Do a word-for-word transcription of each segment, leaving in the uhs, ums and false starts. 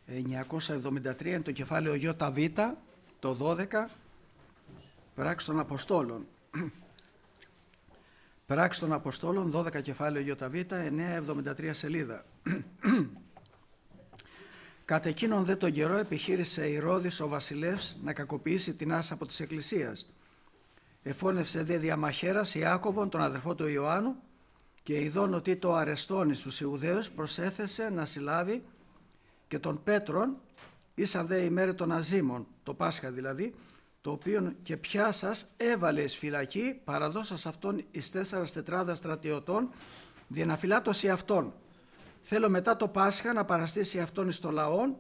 εννιακόσια εβδομήντα τρία, είναι το κεφάλαιο ΙΒ, το δώδεκα, Πράξεις των Αποστόλων. Πράξεις των Αποστόλων, δώδεκα κεφάλαιο ΙΒ, εννιακόσια εβδομήντα τρία σελίδα. Κατ' εκείνον δε τον καιρό επιχείρησε Ηρώδης ο βασιλεύς να κακοποιήσει την άσα από της Εκκλησίας. Εφώνευσε δε διαμαχαίρας Ιάκωβον, τον αδερφό του Ιωάννου, και ειδών ότι το αρεστώνει στους Ιουδαίους προσέθεσε να συλλάβει και τον Πέτρον, ίσα δε ημέρε των Αζήμων, το Πάσχα δηλαδή, το οποίο και πιάσας έβαλε εις φυλακή, παραδώσας αυτόν εις τέσσερας τετράδας στρατιωτών, διεναφυλάτωση αυτών. Θέλω μετά το Πάσχα να παραστήσει αυτόν εις το λαόν.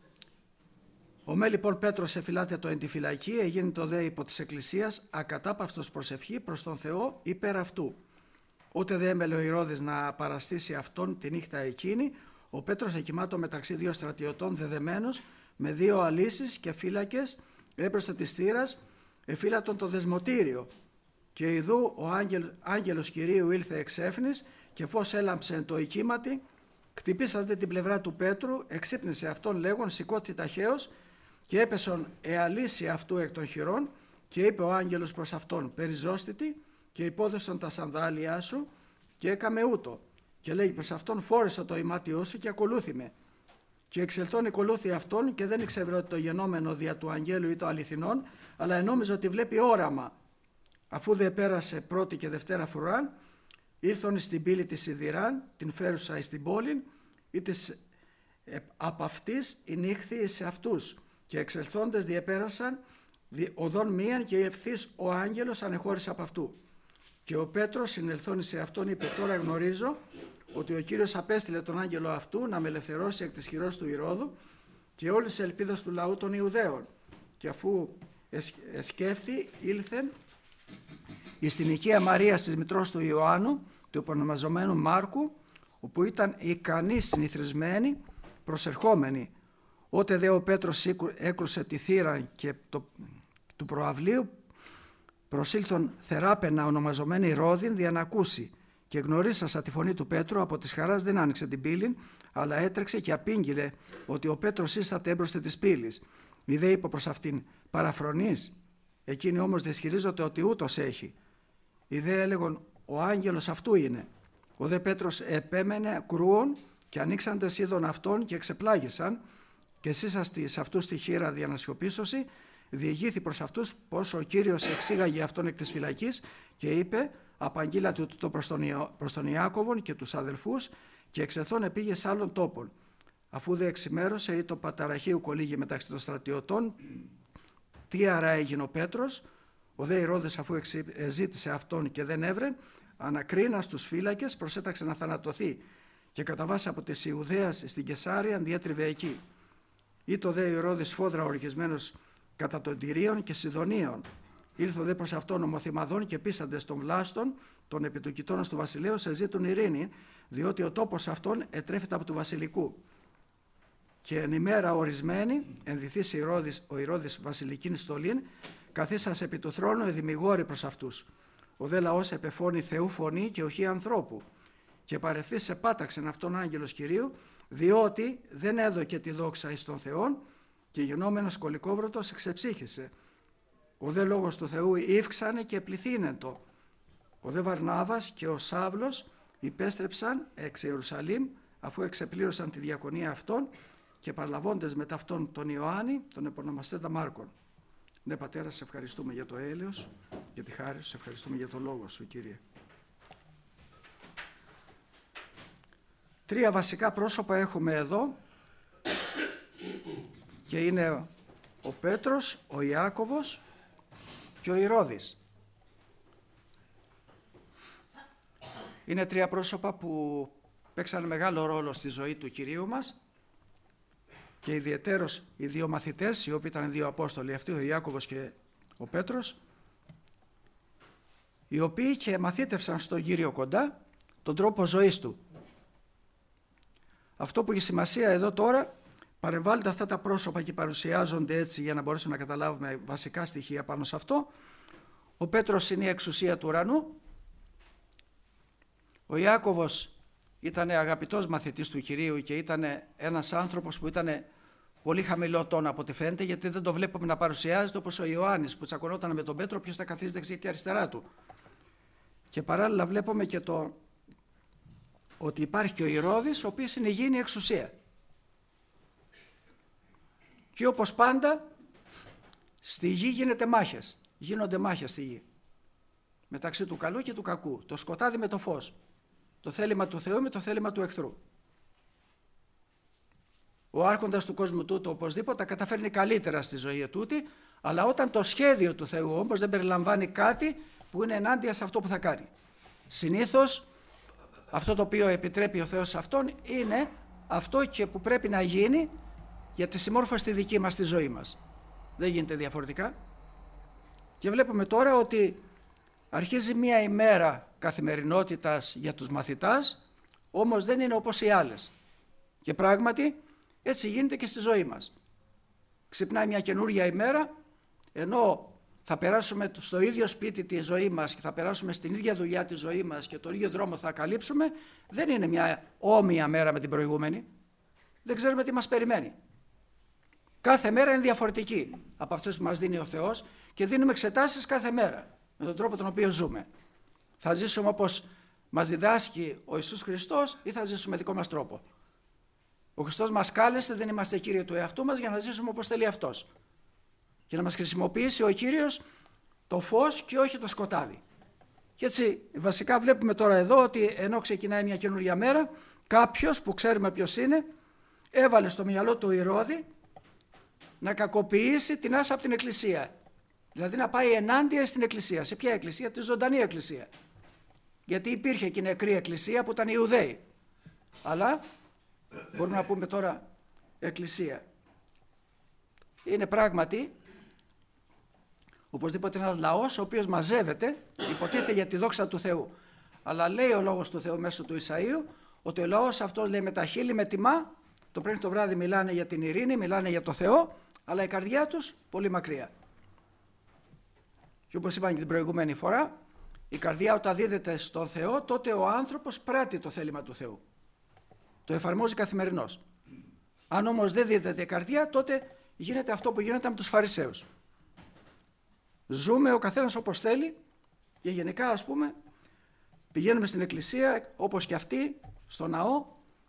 Ο με λοιπόν Πέτρος εφυλάτετο εν τη φυλακή, έγινε το δε υπό της Εκκλησίας ακατάπαυστος προσευχή προς τον Θεό υπέρ αυτού. Ότε δε έμελε ο Ηρώδης να παραστήσει αυτόν τη νύχτα εκείνη, ο Πέτρος εκοιμάτω μεταξύ δύο στρατιωτών δεδεμένος, με δύο αλύσεις και φύλακες, έπροσθε της θύρας, εφύλατον το δεσμοτήριο. Και ιδού ο άγγελ, άγγελος Κυρίου ήλθε εξέφνης, και φως έλαμψε το οικίματι, κτυπήσας δε την πλευρά του Πέτρου, εξύπνησε αυτόν λέγον, σηκώθη ταχαίως, και έπεσον εαλύσει αυτού εκ των χειρών, και είπε ο άγγελος προς αυτόν, περιζώστητη, και υπόδεσον τα σανδάλια σου, και έκαμε ούτω. Και λέει προς αυτόν, φόρεσα το ημάτιό σου και ακολούθημε. Και εξελτών ακολούθη αυτόν, και δεν ήξερε ότι το γενόμενο δια του αγγέλου ή το αληθινόν, αλλά ενόμιζε ότι βλέπει όραμα. Αφού δε πέρασε πρώτη και δευτέρα φρουράν, ήρθον στην πύλη της Σιδηράν, την φέρουσα εις την πόλην, ή της ε, απ' αυτής η νύχθη σε αυτούς. Και εξελθόντες διεπέρασαν οδόν μίαν, και ευθύς ο άγγελος ανεχώρησε από αυτού. Και ο Πέτρος συνελθόν σε αυτόν είπε, τώρα γνωρίζω ότι ο Κύριος απέστειλε τον άγγελο αυτού να με ελευθερώσει εκ της χειρός του Ηρώδου και όλης της ελπίδας του λαού των Ιουδαίων. Και αφού εσκέφθη ήλθεν εις την οικία Μαρίας της μητρός του Ιωάννου, του επωνομαζομένου Μάρκου, όπου ήταν ικανή συνηθισμένη προσερχόμενη. Ότε δε ο Πέτρος έκρουσε τη θύρα και το, του προαυλίου, προσήλθον θεράπαινα ονομαζομένη Ρόδιν δια να ακούσει. Και γνωρίσασα τη φωνή του Πέτρου, από της χαράς δεν άνοιξε την πύλη, αλλά έτρεξε και απήγγειλε ότι ο Πέτρος ίσταται έμπροστε της πύλης. Μη δε είπε προς αυτήν, παραφρονείς. Εκείνη όμως δυσχυρίζονται ότι ούτως έχει. Οι δε έλεγον, ο άγγελος αυτού είναι. Ο δε Πέτρος επέμενε κρούον, και ανοίξαντες είδων αυτών και εξεπλάγησαν, και εσύσαστη σε αυτούς τη χείρα δια να σιωπήσωση, διηγήθη προς αυτούς πως ο Κύριος εξήγαγε αυτόν εκ της φυλακής, και είπε, απαγγείλατε το προς τον, Ιω, προς τον Ιάκωβον και τους αδελφούς, και εξελθόν επήγε σε άλλων τόπων. Αφού δε εξημέρωσε ή το παταραχείου κολύγει μεταξύ των στρατιωτών, τι άρα έγινε ο Πέτρος, ο δε Ηρώδης αφού ζήτησε αυτόν και δεν έβρε, ανακρίνα στους φύλακες, προσέταξε να θανατωθεί, και κατά βάση από της Ιουδαίας στην Κεσάρια διέτριβε εκεί. Ή το δε Ηρώδης φόδρα οργισμένος κατά των Τυρίων και Σιδωνίων. Ήλθο δε προς αυτόν ομοθυμαδών και πείσαντες των βλάστων, των επιτοκητών του βασιλέως, σε ζήτουν ειρήνη, διότι ο τόπος αυτόν ετρέφεται από του βασιλικού. Και εν ημέρα ορισμένη, ενδυθείς Ηρώδης, ο Ηρώδης βασιλικήν στολήν, καθίσας επί του θρόνου εδημιγόρη προς αυτούς. Ο δε λαός επεφώνει Θεού φωνή και οχή ανθρώπου. Και παρευθύς επάταξεν αυτόν άγγελος Κυρίου, διότι δεν έδωκε τη δόξα εις τον Θεόν, και γενόμενος κολικόβρωτος εξεψύχησε. Ο δε λόγος του Θεού ύφξανε και πληθύνετο. Ο δε Βαρνάβας και ο Σάβλος υπέστρεψαν εξ Ιερουσαλήμ, αφού εξεπλήρωσαν τη διακονία αυτών, και παρλαβώντες μετά αυτόν τον Ιωάννη, τον επωνομαστέντα Μάρκον. Ναι, Πατέρα, σε ευχαριστούμε για το έλεος, για τη χάρη σου, σε ευχαριστούμε για το λόγο σου, Κύριε. Τρία βασικά πρόσωπα έχουμε εδώ, και είναι ο Πέτρος, ο Ιάκωβος και ο Ηρώδης. Είναι τρία πρόσωπα που παίξαν μεγάλο ρόλο στη ζωή του Κυρίου μας, και ιδιαιτέρως οι δύο μαθητές, οι οποίοι ήταν δύο Απόστολοι αυτοί, ο Ιάκωβος και ο Πέτρος, οι οποίοι και μαθήτευσαν στον Κύριο κοντά τον τρόπο ζωής του. Αυτό που έχει σημασία εδώ τώρα, παρεμβάλλονται αυτά τα πρόσωπα και παρουσιάζονται έτσι για να μπορέσουμε να καταλάβουμε βασικά στοιχεία πάνω σε αυτό. Ο Πέτρος είναι η εξουσία του ουρανού. Ο Ιάκωβος ήταν αγαπητός μαθητής του Κυρίου και ήταν ένας άνθρωπος που ήταν πολύ χαμηλό τόνο από ό,τι φαίνεται, γιατί δεν το βλέπουμε να παρουσιάζεται όπως ο Ιωάννης που τσακωνόταν με τον Πέτρο ποιος θα καθίσει δεξιά και αριστερά του. Και παράλληλα βλέπουμε και το ότι υπάρχει και ο Ηρώδης, ο οποίος είναι γήινη εξουσία. Και όπως πάντα στη γη γίνεται μάχες, γίνονται μάχες στη γη. Μεταξύ του καλού και του κακού, το σκοτάδι με το φως, το θέλημα του Θεού με το θέλημα του εχθρού. Ο άρχοντας του κόσμου τούτου οπωσδήποτε τα καταφέρνει καλύτερα στη ζωή τούτη, αλλά όταν το σχέδιο του Θεού όμως δεν περιλαμβάνει κάτι που είναι ενάντια σε αυτό που θα κάνει. Συνήθως αυτό το οποίο επιτρέπει ο Θεός σε αυτόν είναι αυτό και που πρέπει να γίνει για τη συμμόρφωση στη δική μας τη ζωή μας. Δεν γίνεται διαφορετικά. Και βλέπουμε τώρα ότι αρχίζει μία ημέρα καθημερινότητας για τους μαθητάς, όμως δεν είναι όπως οι άλλες. Και πράγματι έτσι γίνεται και στη ζωή μας. Ξυπνάει μια καινούργια ημέρα, ενώ θα περάσουμε στο ίδιο σπίτι τη ζωή μας και θα περάσουμε στην ίδια δουλειά τη ζωή μας και τον ίδιο δρόμο θα καλύψουμε, δεν είναι μια όμοια μέρα με την προηγούμενη. Δεν ξέρουμε τι μας περιμένει. Κάθε μέρα είναι διαφορετική από αυτές που μας δίνει ο Θεός και δίνουμε εξετάσεις κάθε μέρα με τον τρόπο τον οποίο ζούμε. Θα ζήσουμε όπως μας διδάσκει ο Ιησούς Χριστός ή θα ζήσουμε δικό μας τρόπο. Ο Χριστός μας κάλεσε, δεν είμαστε κύριοι του εαυτού μας, για να ζήσουμε όπως θέλει Αυτός. Και να μας χρησιμοποιήσει ο Κύριος το φως και όχι το σκοτάδι. Και έτσι βασικά βλέπουμε τώρα εδώ ότι ενώ ξεκινάει μια καινούργια μέρα, κάποιος που ξέρουμε ποιος είναι, έβαλε στο μυαλό του Ηρώδη να κακοποιήσει την άσα από την Εκκλησία. Δηλαδή να πάει ενάντια στην Εκκλησία. Σε ποια Εκκλησία? Τη ζωντανή Εκκλησία. Γιατί υπήρχε και η νεκρή Εκκλησία που ήταν οι Ιουδαίοι. Αλλά μπορούμε να πούμε τώρα Εκκλησία. Είναι πράγματι οπωσδήποτε ένας λαός ο οποίος μαζεύεται, υποτίθεται για τη δόξα του Θεού. Αλλά λέει ο λόγος του Θεού μέσω του Ισαΐου ότι ο λαός αυτός, λέει, με τα χείλη με τιμά, το πρωί το βράδυ μιλάνε για την ειρήνη, μιλάνε για το Θεό, αλλά η καρδιά τους πολύ μακριά. Και όπως είπαμε και την προηγούμενη φορά, η καρδιά όταν δίδεται στον Θεό, τότε ο άνθρωπος πράττει το θέλημα του Θεού. Το εφαρμόζει καθημερινώς. Αν όμως δεν δίδεται η καρδιά, τότε γίνεται αυτό που γίνεται με τους Φαρισαίους. Ζούμε ο καθένας όπως θέλει και γενικά, ας πούμε, πηγαίνουμε στην εκκλησία όπως και αυτοί, στο ναό,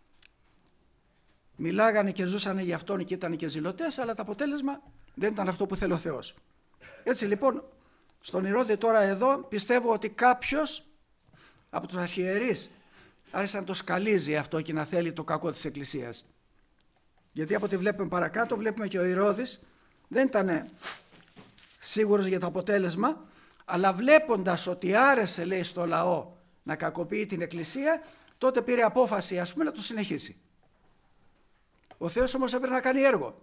μιλάγανε και ζούσανε για αυτόν και ήταν και ζηλωτές, αλλά το αποτέλεσμα δεν ήταν αυτό που θέλει ο Θεός. Έτσι λοιπόν, στον Ηρώδη τώρα εδώ πιστεύω ότι κάποιος από τους αρχιερείς άρχισε να το σκαλίζει αυτό και να θέλει το κακό της Εκκλησίας. Γιατί από ό,τι βλέπουμε παρακάτω, βλέπουμε και ο Ηρώδης δεν ήταν σίγουρος για το αποτέλεσμα, αλλά βλέποντας ότι άρεσε, λέει, στο λαό να κακοποιεί την Εκκλησία, τότε πήρε απόφαση, ας πούμε, να το συνεχίσει. Ο Θεός όμως έπρεπε να κάνει έργο.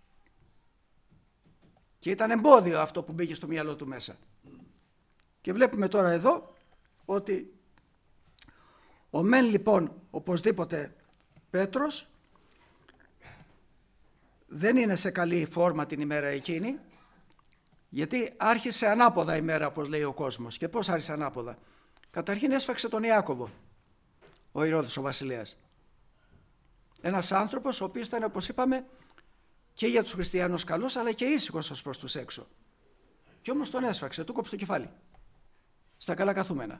Και ήταν εμπόδιο αυτό που μπήκε στο μυαλό του μέσα. Και βλέπουμε τώρα εδώ ότι ο μεν λοιπόν οπωσδήποτε Πέτρος δεν είναι σε καλή φόρμα την ημέρα εκείνη, γιατί άρχισε ανάποδα η μέρα, όπως λέει ο κόσμος. Και πώς άρχισε ανάποδα? Καταρχήν έσφαξε τον Ιάκωβο, ο Ηρώδης ο βασιλέας. Ένας άνθρωπος ο οποίος ήταν, όπως είπαμε, και για τους χριστιανούς καλός, αλλά και ήσυχος ως προς τους έξω. Και όμως τον έσφαξε, του κόψε το κεφάλι, στα καλά καθούμενα.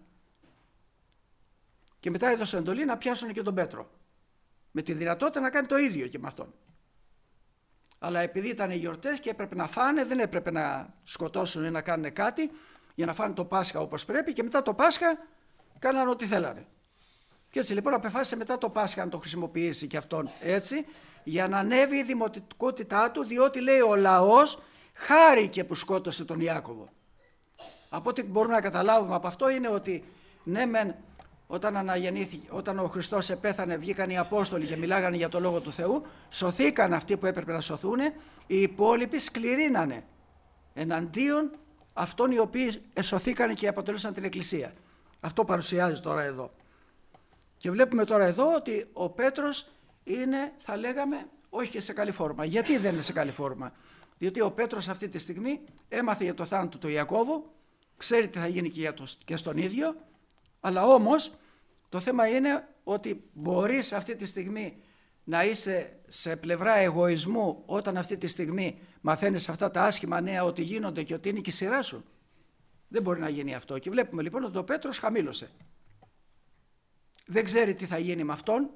Και μετά έδωσε εντολή να πιάσουν και τον Πέτρο, με τη δυνατότητα να κάνει το ίδιο και με αυτόν. Αλλά επειδή ήταν οι γιορτές και έπρεπε να φάνε, δεν έπρεπε να σκοτώσουν ή να κάνουν κάτι για να φάνε το Πάσχα όπως πρέπει, και μετά το Πάσχα κάνανε ό,τι θέλανε. Και έτσι λοιπόν απεφάσισε μετά το Πάσχα να το χρησιμοποιήσει και αυτόν έτσι, για να ανέβει η δημοτικότητά του, διότι, λέει, ο λαός χάρηκε που σκότωσε τον Ιάκωβο. Από ό,τι μπορούμε να καταλάβουμε από αυτό είναι ότι ναι μεν όταν, αναγεννήθηκε, όταν ο Χριστός επέθανε, βγήκαν οι Απόστολοι και μιλάγανε για το Λόγο του Θεού, σωθήκαν αυτοί που έπρεπε να σωθούν, οι υπόλοιποι σκληρύνανε εναντίον αυτών οι οποίοι εσωθήκαν και αποτελούσαν την Εκκλησία. Αυτό παρουσιάζει τώρα εδώ. Και βλέπουμε τώρα εδώ ότι ο Πέτρος είναι, θα λέγαμε, όχι και σε καλή φόρμα. Γιατί δεν είναι σε καλή φόρμα? Διότι ο Πέτρος αυτή τη στιγμή έμαθε για το θάνατο του Ιακώβου, ξέρει τι θα γίνει και, για το, και στον ίδιο, αλλά όμως το θέμα είναι ότι μπορεί σε αυτή τη στιγμή να είσαι σε πλευρά εγωισμού όταν αυτή τη στιγμή μαθαίνεις αυτά τα άσχημα νέα ότι γίνονται και ότι είναι και η σειρά σου? Δεν μπορεί να γίνει αυτό. Και βλέπουμε λοιπόν ότι ο Πέτρος χαμήλωσε. Δεν ξέρει τι θα γίνει με αυτόν,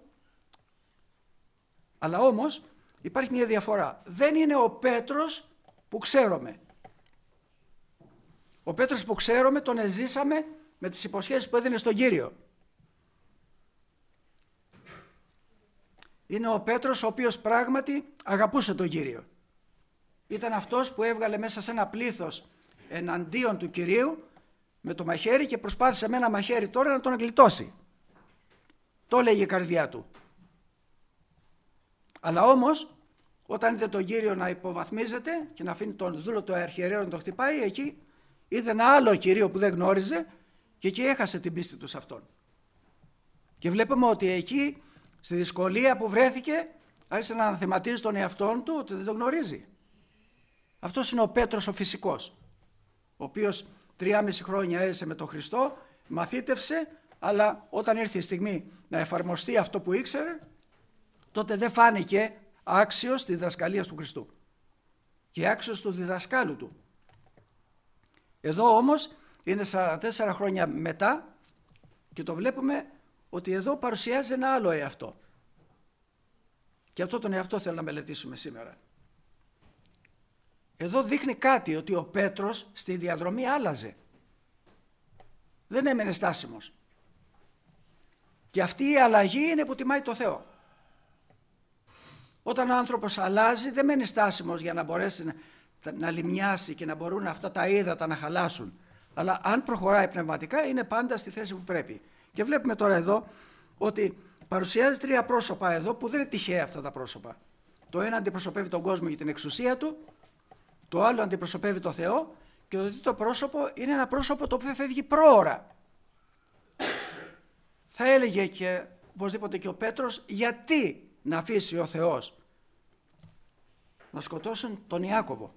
αλλά όμως υπάρχει μια διαφορά. Δεν είναι ο Πέτρος που ξέρουμε. Ο Πέτρος που ξέρουμε τον εζήσαμε με τις υποσχέσεις που έδινε στον Κύριο. Είναι ο Πέτρος ο οποίος πράγματι αγαπούσε τον Κύριο. Ήταν αυτός που έβγαλε μέσα σε ένα πλήθος εναντίον του Κυρίου με το μαχαίρι και προσπάθησε με ένα μαχαίρι τώρα να τον γλιτώσει. Το έλεγε η καρδιά του. Αλλά όμως όταν είδε τον Κύριο να υποβαθμίζεται και να αφήνει τον δούλο του αρχιερέου να τον χτυπάει, εκεί είδε ένα άλλο Κύριο που δεν γνώριζε και εκεί έχασε την πίστη του σε αυτόν. Και βλέπουμε ότι εκεί στη δυσκολία που βρέθηκε άρχισε να αναθεματίζει τον εαυτόν του ότι δεν τον γνωρίζει. Αυτός είναι ο Πέτρος ο φυσικός, ο οποίος τριάμιση χρόνια έζησε με τον Χριστό, μαθήτευσε, αλλά όταν ήρθε η στιγμή να εφαρμοστεί αυτό που ήξερε, τότε δεν φάνηκε άξιος της διδασκαλίας του Χριστού και άξιος του διδασκάλου του. Εδώ όμως είναι σαράντα τέσσερα χρόνια μετά και το βλέπουμε ότι εδώ παρουσιάζει ένα άλλο εαυτό. Και αυτό τον εαυτό θέλω να μελετήσουμε σήμερα. Εδώ δείχνει κάτι, ότι ο Πέτρος στη διαδρομή άλλαζε. Δεν έμενε στάσιμος. Και αυτή η αλλαγή είναι που τιμάει το Θεό. Όταν ο άνθρωπος αλλάζει δεν μένει στάσιμος για να μπορέσει να, να λιμιάσει και να μπορούν αυτά τα ύδατα να χαλάσουν. Αλλά αν προχωράει πνευματικά είναι πάντα στη θέση που πρέπει. Και βλέπουμε τώρα εδώ ότι παρουσιάζει τρία πρόσωπα εδώ που δεν είναι τυχαία αυτά τα πρόσωπα. Το ένα αντιπροσωπεύει τον κόσμο για την εξουσία του, το άλλο αντιπροσωπεύει το Θεό και το τρίτο πρόσωπο είναι ένα πρόσωπο το οποίο φεύγει πρόωρα. Θα έλεγε και οπωσδήποτε και ο Πέτρος, γιατί να αφήσει ο Θεός να σκοτώσουν τον Ιάκωβο?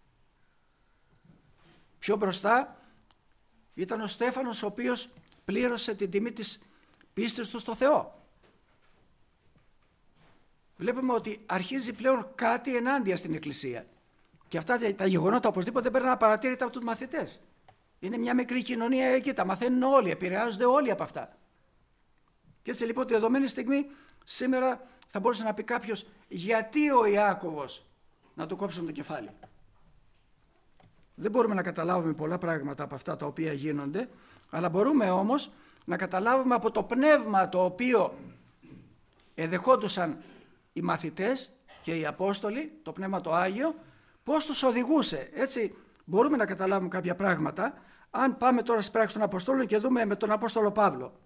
Πιο μπροστά ήταν ο Στέφανος, ο οποίος πλήρωσε την τιμή της πίστης του στο Θεό. Βλέπουμε ότι αρχίζει πλέον κάτι ενάντια στην Εκκλησία. Και αυτά τα γεγονότα οπωσδήποτε πρέπει να παρατηρείται από τους μαθητές. Είναι μια μικρή κοινωνία εκεί, τα μαθαίνουν όλοι, επηρεάζονται όλοι από αυτά. Και έτσι λοιπόν τη δεδομένη στιγμή σήμερα θα μπορούσε να πει κάποιος, γιατί ο Ιάκωβος να του κόψουν το κεφάλι? Δεν μπορούμε να καταλάβουμε πολλά πράγματα από αυτά τα οποία γίνονται, αλλά μπορούμε όμως να καταλάβουμε από το πνεύμα το οποίο εδεχόντουσαν οι μαθητές και οι Απόστολοι, το πνεύμα το Άγιο, πώς τους οδηγούσε. Έτσι μπορούμε να καταλάβουμε κάποια πράγματα αν πάμε τώρα στις πράξεις των Αποστόλων και δούμε με τον Απόστολο Παύλο.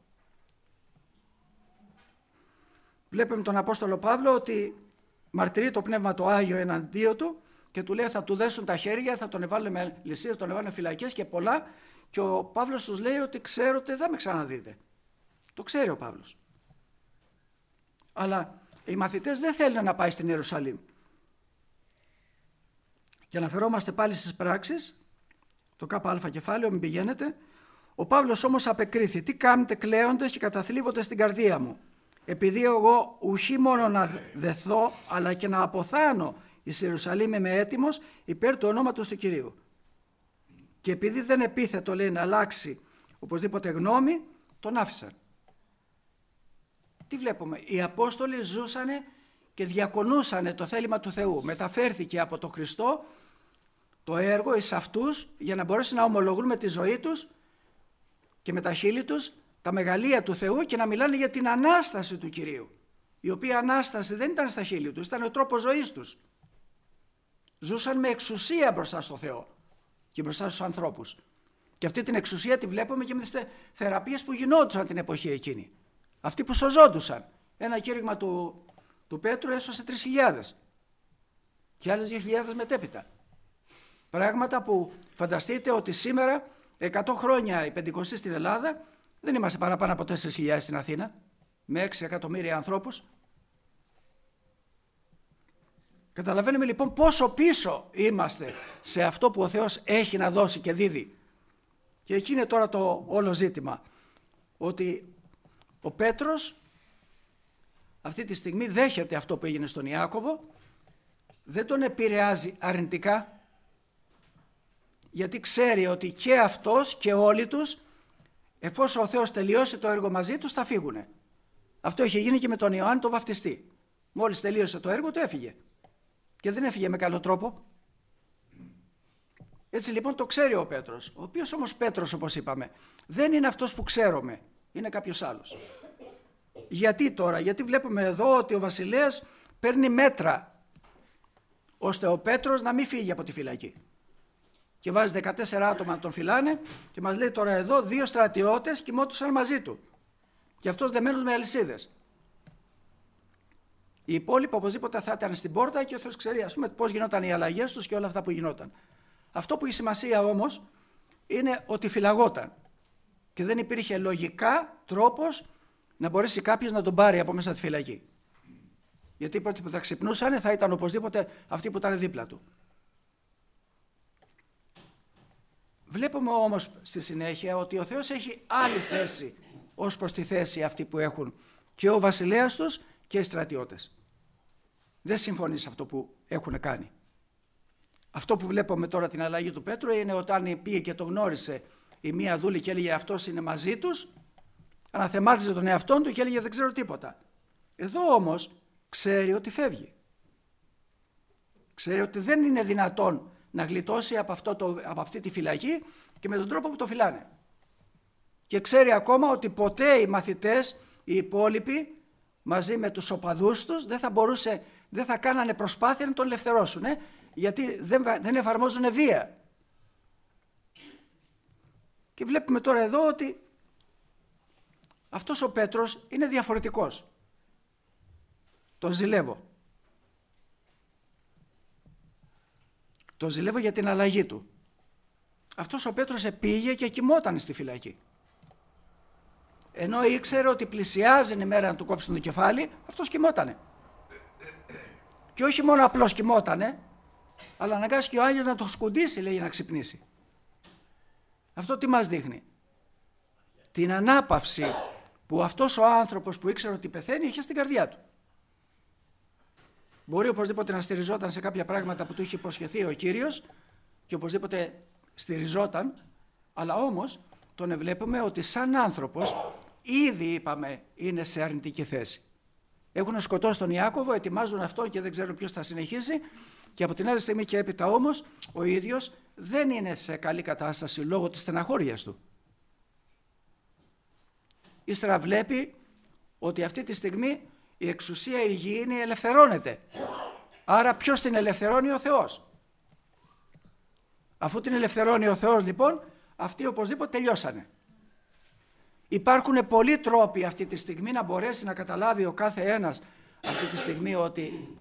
Βλέπουμε τον Απόστολο Παύλο ότι μαρτυρεί το πνεύμα το Άγιο εναντίον του και του λέει θα του δέσουν τα χέρια, θα τον εβάλουν με λυσίες, τον εβάλουν φυλακές και πολλά, και ο Παύλος τους λέει ότι ξέρω ότι δεν θα με ξαναδείτε. Το ξέρει ο Παύλος. Αλλά οι μαθητές δεν θέλουν να πάει στην Ιερουσαλήμ. Και αναφερόμαστε πάλι στις πράξεις, το ΚΑ κεφάλαιο, μην πηγαίνετε. Ο Παύλος όμως απεκρίθη, τι κάνετε κλαίοντες και καταθλίβονται στην καρδία μου, επειδή εγώ ουχή μόνο να δεθώ, αλλά και να αποθάνω εις Ιερουσαλήμ είμαι έτοιμος υπέρ του ονόματος του Κυρίου. Και επειδή δεν επίθετο, λέει, να αλλάξει οπωσδήποτε γνώμη, τον άφησαν. Τι βλέπουμε? Οι Απόστολοι ζούσανε και διακονούσανε το θέλημα του Θεού. Μεταφέρθηκε από τον Χριστό το έργο εις αυτούς για να μπορέσουν να ομολογούν με τη ζωή τους και με τα χείλη τους τα μεγαλεία του Θεού και να μιλάνε για την Ανάσταση του Κυρίου, η οποία Ανάσταση δεν ήταν στα χείλη τους, ήταν ο τρόπος ζωής τους. Ζούσαν με εξουσία μπροστά στο Θεό και μπροστά στους ανθρώπους. Και αυτή την εξουσία τη βλέπουμε και με τις θεραπείες που γινόντουσαν την εποχή εκείνη. Αυτοί που σωζόντουσαν. Ένα κήρυγμα του, του Πέτρου έσωσε τρεις χιλιάδες και άλλες δύο χιλιάδες μετέπειτα. Πράγματα που φανταστείτε ότι σήμερα, εκατό χρόνια η Πεντηκοστή στην Ελλάδα, δεν είμαστε παραπάνω από τέσσερις χιλιάδες στην Αθήνα, με έξι εκατομμύρια ανθρώπους. Καταλαβαίνουμε λοιπόν πόσο πίσω είμαστε σε αυτό που ο Θεός έχει να δώσει και δίδει. Και εκεί είναι τώρα το όλο ζήτημα. Ότι ο Πέτρος αυτή τη στιγμή δέχεται αυτό που έγινε στον Ιάκωβο, δεν τον επηρεάζει αρνητικά, γιατί ξέρει ότι και αυτός και όλοι τους, εφόσον ο Θεός τελειώσει το έργο μαζί τους, θα φύγουνε. Αυτό είχε γίνει και με τον Ιωάννη τον Βαπτιστή. Μόλις τελείωσε το έργο του, έφυγε. Και δεν έφυγε με καλό τρόπο. Έτσι λοιπόν το ξέρει ο Πέτρος, ο οποίος όμως Πέτρος, όπως είπαμε, δεν είναι αυτός που ξέρουμε, είναι κάποιος άλλος. Γιατί τώρα? Γιατί βλέπουμε εδώ ότι ο βασιλέας παίρνει μέτρα ώστε ο Πέτρος να μην φύγει από τη φυλακή. Και βάζει δεκατέσσερα άτομα να τον φυλάνε και μας λέει τώρα εδώ δύο στρατιώτες κοιμόντουσαν μαζί του. Και αυτός δεμένος με αλυσίδες. Οι υπόλοιποι οπωσδήποτε θα ήταν στην πόρτα και ο Θεός ξέρει, ας πούμε, πώς γινόταν οι αλλαγές τους και όλα αυτά που γινόταν. Αυτό που έχει σημασία όμως είναι ότι φυλαγόταν και δεν υπήρχε λογικά τρόπος να μπορέσει κάποιος να τον πάρει από μέσα τη φυλακή. Γιατί οι πρώτοι που θα ξυπνούσαν θα ήταν οπωσδήποτε αυτοί που ήταν δίπλα του. Βλέπουμε όμως στη συνέχεια ότι ο Θεός έχει άλλη θέση ως προς τη θέση αυτή που έχουν και ο βασιλέας τους και οι στρατιώτες. Δεν συμφωνεί σε αυτό που έχουν κάνει. Αυτό που βλέπουμε τώρα την αλλαγή του Πέτρου είναι όταν πήγε και τον γνώρισε η μία δούλη και έλεγε αυτός είναι μαζί τους, αναθεμάτιζε τον εαυτόν του και έλεγε δεν ξέρω τίποτα. Εδώ όμως ξέρει ότι φεύγει. Ξέρει ότι δεν είναι δυνατόν να γλιτώσει από, αυτό το, από αυτή τη φυλακή και με τον τρόπο που το φυλάνε. Και ξέρει ακόμα ότι ποτέ οι μαθητές, οι υπόλοιποι, μαζί με τους οπαδούς τους, δεν θα, μπορούσε, δεν θα κάνανε προσπάθεια να τον ελευθερώσουν, ε? γιατί δεν, δεν εφαρμόζουν βία. Και βλέπουμε τώρα εδώ ότι αυτός ο Πέτρος είναι διαφορετικός. Τον ζηλεύω. Τον ζηλεύω για την αλλαγή του. Αυτός ο Πέτρος επήγε και κοιμόταν στη φυλακή. Ενώ ήξερε ότι πλησιάζει η μέρα να του κόψουν το κεφάλι, αυτός κοιμότανε. Και όχι μόνο απλώς κοιμότανε, αλλά αναγκάστηκε ο Άγιος να το σκουντήσει, λέει, να ξυπνήσει. Αυτό τι μας δείχνει? Την ανάπαυση που αυτός ο άνθρωπος που ήξερε ότι πεθαίνει είχε στην καρδιά του. Μπορεί οπωσδήποτε να στηριζόταν σε κάποια πράγματα που του είχε υποσχεθεί ο Κύριος και οπωσδήποτε στηριζόταν, αλλά όμως τον βλέπουμε ότι σαν άνθρωπος ήδη είπαμε είναι σε αρνητική θέση. Έχουν σκοτώσει τον Ιάκωβο, ετοιμάζουν αυτό και δεν ξέρουν ποιος θα συνεχίσει και από την άλλη στιγμή και έπειτα όμως ο ίδιος δεν είναι σε καλή κατάσταση λόγω της στεναχώριας του. Ύστερα βλέπει ότι αυτή τη στιγμή η εξουσία υγιεινή ελευθερώνεται. Άρα ποιος την ελευθερώνει? Ο Θεός. Αφού την ελευθερώνει ο Θεός λοιπόν, αυτοί οπωσδήποτε τελειώσανε. Υπάρχουν πολλοί τρόποι αυτή τη στιγμή να μπορέσει να καταλάβει ο κάθε ένας αυτή τη στιγμή ότι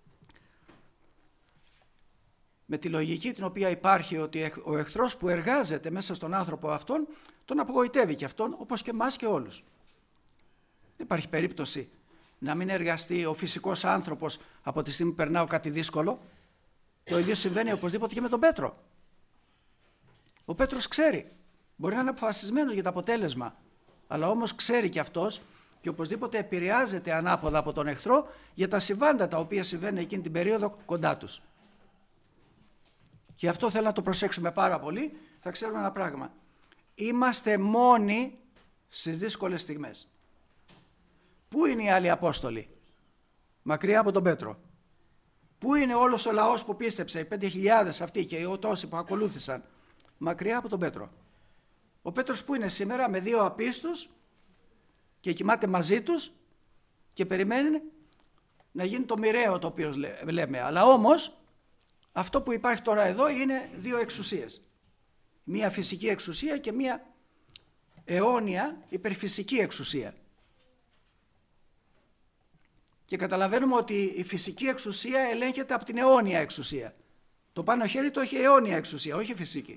με τη λογική την οποία υπάρχει ότι ο εχθρός που εργάζεται μέσα στον άνθρωπο αυτόν τον απογοητεύει και αυτόν όπως και εμάς και όλους. Δεν υπάρχει περίπτωση να μην εργαστεί ο φυσικός άνθρωπος από τη στιγμή που περνάω κάτι δύσκολο. Το ίδιο συμβαίνει οπωσδήποτε και με τον Πέτρο. Ο Πέτρος ξέρει, μπορεί να είναι αποφασισμένος για το αποτέλεσμα, αλλά όμως ξέρει και αυτός και οπωσδήποτε επηρεάζεται ανάποδα από τον εχθρό για τα συμβάντα τα οποία συμβαίνουν εκείνη την περίοδο κοντά τους. Και αυτό θέλω να το προσέξουμε πάρα πολύ. Θα ξέρουμε ένα πράγμα. Είμαστε μόνοι στις δύσκολες στιγμές. Πού είναι οι άλλοι Απόστολοι? Μακριά από τον Πέτρο. Πού είναι όλος ο λαός που πίστεψε, οι πέντε χιλιάδες αυτοί και οι τόσοι που ακολούθησαν? Μακριά από τον Πέτρο. Ο Πέτρος που είναι σήμερα? Με δύο απίστους και κοιμάται μαζί τους και περιμένει να γίνει το μοιραίο το οποίο λέμε. Αλλά όμως αυτό που υπάρχει τώρα εδώ είναι δύο εξουσίες. Μία φυσική εξουσία και μία αιώνια υπερφυσική εξουσία. Και καταλαβαίνουμε ότι η φυσική εξουσία ελέγχεται από την αιώνια εξουσία. Το πάνω χέρι το έχει αιώνια εξουσία, όχι φυσική.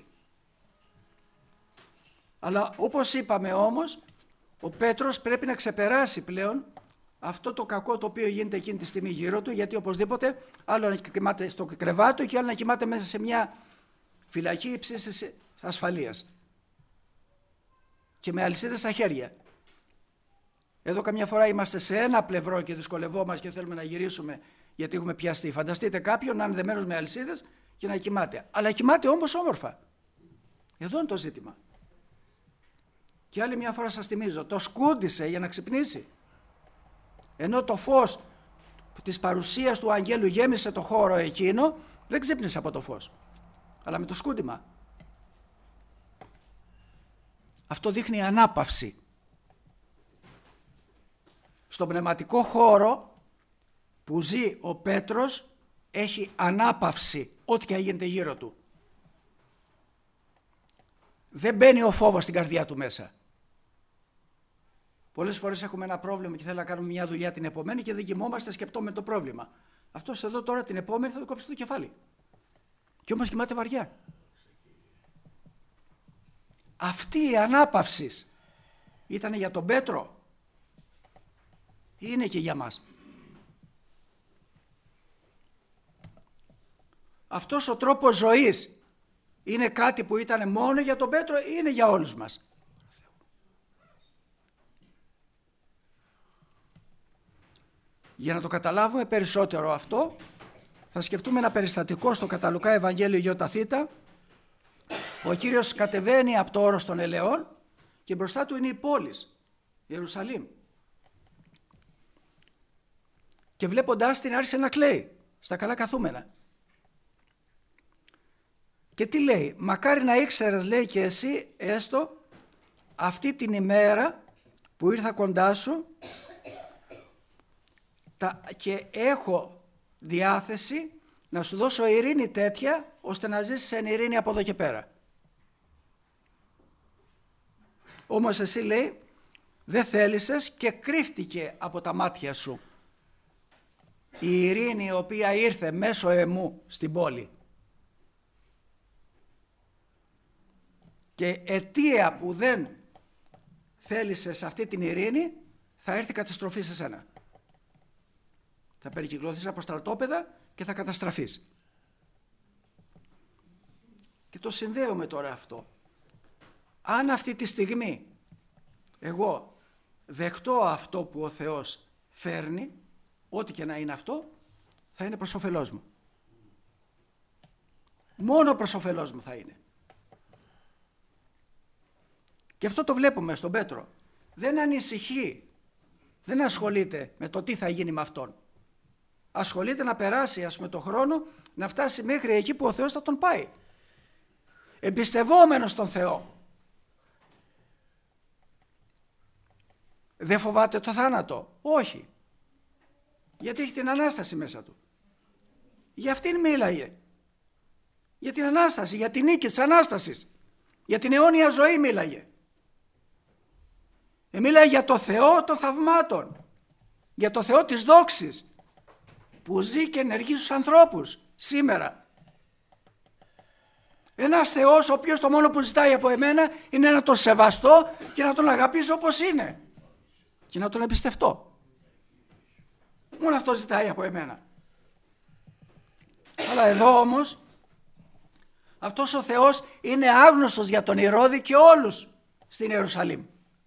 Αλλά όπως είπαμε όμως, ο Πέτρος πρέπει να ξεπεράσει πλέον αυτό το κακό το οποίο γίνεται εκείνη τη στιγμή γύρω του, γιατί οπωσδήποτε άλλο να κοιμάται στο κρεβάτι και άλλο να κοιμάται μέσα σε μια φυλακή υψής ασφαλείας και με αλυσίδες στα χέρια. Εδώ καμιά φορά είμαστε σε ένα πλευρό και δυσκολευόμαστε και θέλουμε να γυρίσουμε γιατί έχουμε πιαστεί. Φανταστείτε κάποιον να είναι δεμένος με αλυσίδες και να κοιμάται. Αλλά κοιμάται όμως όμορφα. Εδώ είναι το ζήτημα. Και άλλη μια φορά σας θυμίζω, το σκούντισε για να ξυπνήσει. Ενώ το φως της παρουσίας του αγγέλου γέμισε το χώρο εκείνο, δεν ξύπνησε από το φως, αλλά με το σκούντιμα. Αυτό δείχνει ανάπαυση. Στον πνευματικό χώρο που ζει ο Πέτρος έχει ανάπαυση, ό,τι και γίνεται γύρω του. Δεν μπαίνει ο φόβος στην καρδιά του μέσα. Πολλές φορές έχουμε ένα πρόβλημα και θέλουμε να κάνουμε μια δουλειά την επομένη και δεν κοιμόμαστε, σκεπτόμαστε το πρόβλημα. Αυτός εδώ τώρα την επόμενη θα του κόψει το κεφάλι. Και όμως κοιμάται βαριά. Αυτή η ανάπαυση ήταν για τον Πέτρο ή είναι και για μας? Αυτός ο τρόπος ζωής είναι κάτι που ήταν μόνο για τον Πέτρο ή είναι για όλους μας? Για να το καταλάβουμε περισσότερο αυτό, θα σκεφτούμε ένα περιστατικό στο Καταλουκά Ευαγγέλιο Ι Θ. Ο Κύριος κατεβαίνει από το όρος των Ελαιών και μπροστά του είναι η πόλης, Ιερουσαλήμ. Και βλέποντάς την άρχισε να κλαίει στα καλά καθούμενα. Και τι λέει? Μακάρι να ήξερες, λέει, και εσύ έστω αυτή την ημέρα που ήρθα κοντά σου και έχω διάθεση να σου δώσω ειρήνη τέτοια ώστε να ζήσεις εν ειρήνη από εδώ και πέρα. Όμως εσύ, λέει, δεν θέλησες και κρύφτηκε από τα μάτια σου η ειρήνη η οποία ήρθε μέσω εμού στην πόλη. Και αιτία που δεν θέλησες αυτή την ειρήνη θα έρθει καταστροφή σε σένα. Θα περικυκλωθείς από στρατόπεδα και θα καταστραφείς. Και το συνδέομαι τώρα αυτό. Αν αυτή τη στιγμή εγώ δεχτώ αυτό που ο Θεός φέρνει, ό,τι και να είναι αυτό, θα είναι προς όφελός μου. Μόνο προς όφελός μου θα είναι. Και αυτό το βλέπουμε στον Πέτρο. Δεν ανησυχεί, δεν ασχολείται με το τι θα γίνει με αυτόν. Ασχολείται να περάσει, ας πούμε, το χρόνο, να φτάσει μέχρι εκεί που ο Θεός θα τον πάει. Εμπιστευόμενος στον Θεό. Δεν φοβάται το θάνατο? Όχι. Γιατί έχει την Ανάσταση μέσα του. Για αυτήν μίλαγε. Για την Ανάσταση, για την νίκη της Ανάστασης. Για την αιώνια ζωή μίλαγε. Ε, μίλαγε για το Θεό των θαυμάτων. Για το Θεό της δόξης. Που ζει και ενεργεί στους ανθρώπους σήμερα. Ένας Θεός ο οποίος το μόνο που ζητάει από εμένα είναι να τον σεβαστώ και να τον αγαπήσω όπως είναι. Και να τον εμπιστευτώ. Μόνο αυτό ζητάει από εμένα. Αλλά εδώ όμως αυτός ο Θεός είναι άγνωστος για τον Ηρώδη και όλους στην Ιερουσαλήμ.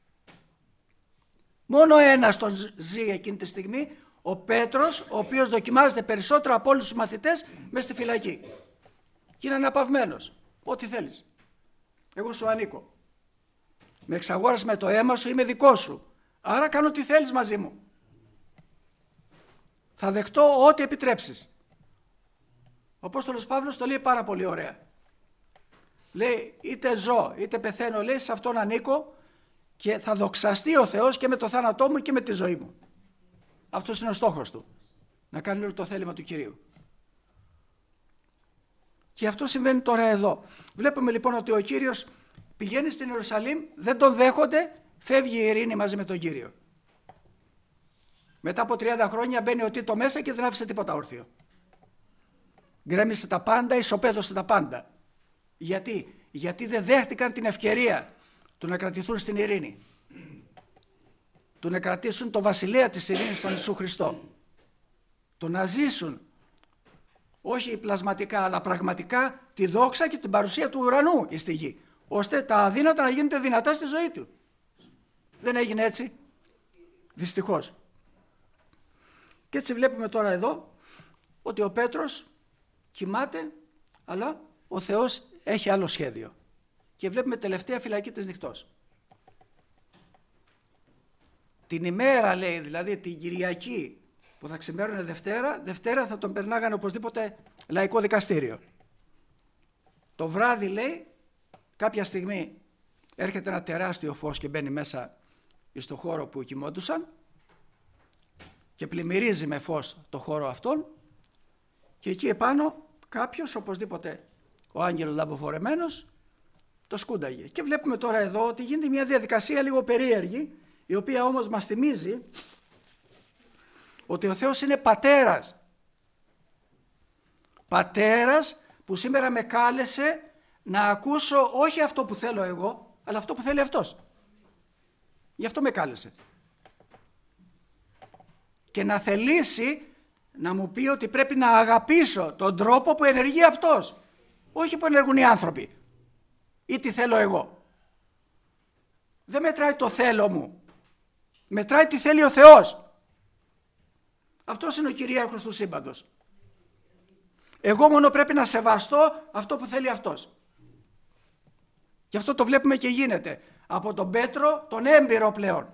Μόνο ένας τον ζει εκείνη τη στιγμή, ο Πέτρος, ο οποίος δοκιμάζεται περισσότερο από όλους τους μαθητές μες στη φυλακή. Και είναι αναπαυμένος. Ό,τι θέλεις. Εγώ σου ανήκω. Με εξαγόρασε με το αίμα σου, είμαι δικό σου. Άρα κάνω τι θέλεις μαζί μου. Θα δεχτώ ό,τι επιτρέψεις. Ο Απόστολος Παύλος το λέει πάρα πολύ ωραία. Λέει, είτε ζω είτε πεθαίνω, λέει, σε αυτόν ανήκω και θα δοξαστεί ο Θεός και με το θάνατό μου και με τη ζωή μου. Αυτός είναι ο στόχος του. Να κάνει όλο το θέλημα του Κυρίου. Και αυτό συμβαίνει τώρα εδώ. Βλέπουμε λοιπόν ότι ο Κύριος πηγαίνει στην Ιερουσαλήμ, δεν τον δέχονται, φεύγει η ειρήνη μαζί με τον Κύριο. Μετά από τριάντα χρόνια μπαίνει ο Τίτο μέσα και δεν άφησε τίποτα όρθιο. Γκρέμισε τα πάντα, ισοπαίδωσε τα πάντα. Γιατί? Γιατί δεν δέχτηκαν την ευκαιρία του να κρατηθούν στην ειρήνη. Του να κρατήσουν το βασιλέα της ειρήνης, τον Ιησού Χριστό. Το να ζήσουν, όχι πλασματικά αλλά πραγματικά, τη δόξα και την παρουσία του ουρανού στη γη, ώστε τα αδύνατα να γίνονται δυνατά στη ζωή του. Δεν έγινε έτσι. Δυστυχώς. Και έτσι βλέπουμε τώρα εδώ ότι ο Πέτρος κοιμάται, αλλά ο Θεός έχει άλλο σχέδιο. Και βλέπουμε τελευταία φυλακή της νυχτός. Την ημέρα, λέει, δηλαδή την Κυριακή που θα ξημέρωνε Δευτέρα, Δευτέρα θα τον περνάγανε οπωσδήποτε λαϊκό δικαστήριο. Το βράδυ, λέει, κάποια στιγμή έρχεται ένα τεράστιο φως και μπαίνει μέσα στο χώρο που κοιμόντουσαν και πλημμυρίζει με φως το χώρο αυτόν και εκεί επάνω κάποιος, οπωσδήποτε ο άγγελος λαμποφορεμένος, το σκούνταγε. Και βλέπουμε τώρα εδώ ότι γίνεται μια διαδικασία λίγο περίεργη, η οποία όμως μας θυμίζει ότι ο Θεός είναι πατέρας. Πατέρας που σήμερα με κάλεσε να ακούσω όχι αυτό που θέλω εγώ, αλλά αυτό που θέλει αυτός. Γι' αυτό με κάλεσε. Και να θελήσει να μου πει ότι πρέπει να αγαπήσω τον τρόπο που ενεργεί αυτός, όχι που ενεργούν οι άνθρωποι ή τι θέλω εγώ. Δεν μετράει το θέλω μου, μετράει τι θέλει ο Θεός. Αυτός είναι ο κυρίαρχος του σύμπαντος. Εγώ μόνο πρέπει να σεβαστώ αυτό που θέλει αυτός. Και αυτό το βλέπουμε και γίνεται από τον Πέτρο, τον έμπειρο πλέον.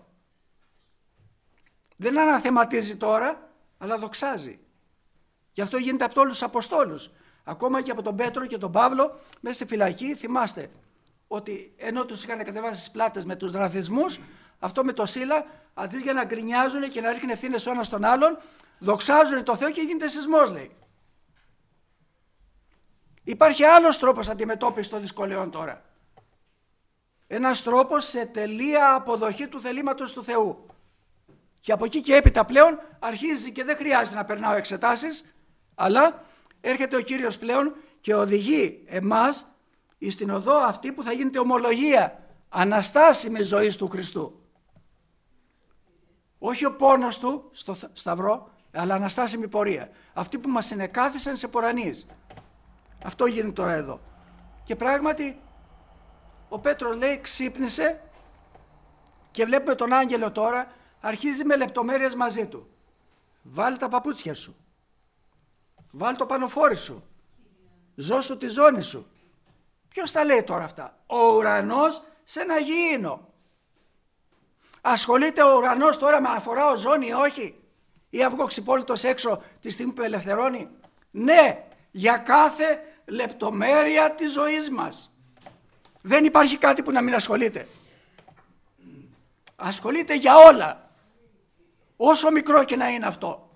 Δεν αναθεματίζει τώρα, αλλά δοξάζει. Γι' αυτό γίνεται από όλους τους Αποστόλους. Ακόμα και από τον Πέτρο και τον Παύλο μέσα στη φυλακή, θυμάστε ότι ενώ τους είχαν κατεβάσει στις πλάτες με τους δραθισμούς, αυτό με το Σίλα, αντί για να γκρινιάζουν και να ρίχνουν ευθύνες ο ένας στον άλλον, δοξάζουν το Θεό και γίνεται σεισμός, λέει. Υπάρχει άλλος τρόπος αντιμετώπισης των δυσκολιών τώρα. Ένας τρόπος σε τελεία αποδοχή του θελήματος του Θεού. Και από εκεί και έπειτα πλέον αρχίζει και δεν χρειάζεται να περνάω εξετάσεις, αλλά έρχεται ο Κύριος πλέον και οδηγεί εμάς στην οδό αυτή που θα γίνεται ομολογία αναστάσιμη ζωής του Χριστού. Όχι ο πόνος του στο σταυρό, αλλά αναστάσιμη πορεία. Αυτή που μας συνεκάθισαν σε πορανείς. Αυτό γίνεται τώρα εδώ. Και πράγματι ο Πέτρος, λέει, ξύπνησε και βλέπουμε τον άγγελο τώρα, αρχίζει με λεπτομέρειες μαζί του. Βάλει τα παπούτσια σου. Βάλει το πανοφόρι σου. Ζώσου τη ζώνη σου. Ποιος τα λέει τώρα αυτά? Ο ουρανός σε ένα γήινο. Ασχολείται ο ουρανός τώρα με αναφορά ο ζώνη ή όχι? Ή αυγοξυπόλυτος έξω τη στιγμή που ελευθερώνει? Ναι, για κάθε λεπτομέρεια της ζωής μας. Δεν υπάρχει κάτι που να μην ασχολείται. Ασχολείται για όλα. Όσο μικρό και να είναι αυτό.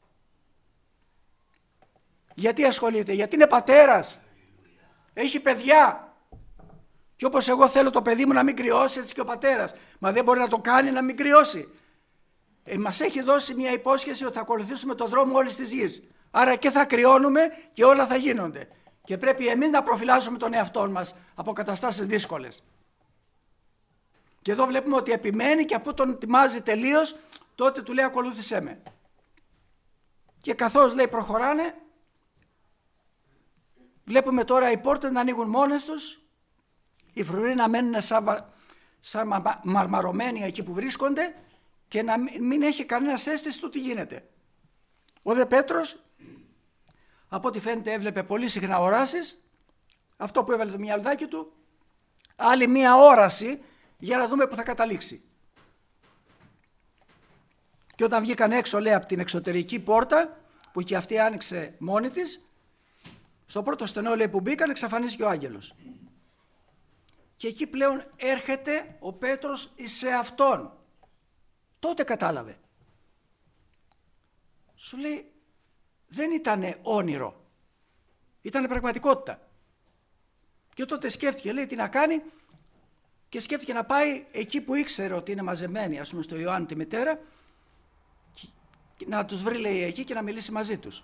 Γιατί ασχολείται? Γιατί είναι πατέρας. Έχει παιδιά. Και όπως εγώ θέλω το παιδί μου να μην κρυώσει, έτσι και ο πατέρας. Μα δεν μπορεί να το κάνει να μην κρυώσει. Ε, μας έχει δώσει μια υπόσχεση ότι θα ακολουθήσουμε τον δρόμο όλης της γης. Άρα και θα κρυώνουμε και όλα θα γίνονται. Και πρέπει εμείς να προφυλάσσουμε τον εαυτό μας από καταστάσεις δύσκολες. Και εδώ βλέπουμε ότι επιμένει και αφού τον ετοιμάζει τελείως, τότε του λέει ακολούθησέ με. Και καθώς, λέει, προχωράνε, βλέπουμε τώρα οι πόρτες να ανοίγουν μόνες τους, οι φρουροί να μένουν σαν, σαν μαρμαρωμένοι εκεί που βρίσκονται και να μην έχει κανένας αίσθηση του τι γίνεται. Ο δε Πέτρος, από ό,τι φαίνεται, έβλεπε πολύ συχνά οράσεις, αυτό που έβαλε το μυαλουδάκι του, άλλη μία όραση για να δούμε που θα καταλήξει. Και όταν βγήκαν έξω, λέει, από την εξωτερική πόρτα, που και αυτή άνοιξε μόνη της, στο πρώτο στενό, λέει, που μπήκαν, εξαφανίστηκε ο άγγελος. Και εκεί πλέον έρχεται ο Πέτρος σε αυτόν. Τότε κατάλαβε. Σου λέει, δεν ήτανε όνειρο, ήτανε πραγματικότητα. Και τότε σκέφτηκε, λέει, τι να κάνει, και σκέφτηκε να πάει εκεί που ήξερε ότι είναι μαζεμένοι, ας πούμε στο Ιωάννη τη μητέρα, να τους βρει, λέει, εκεί και να μιλήσει μαζί τους.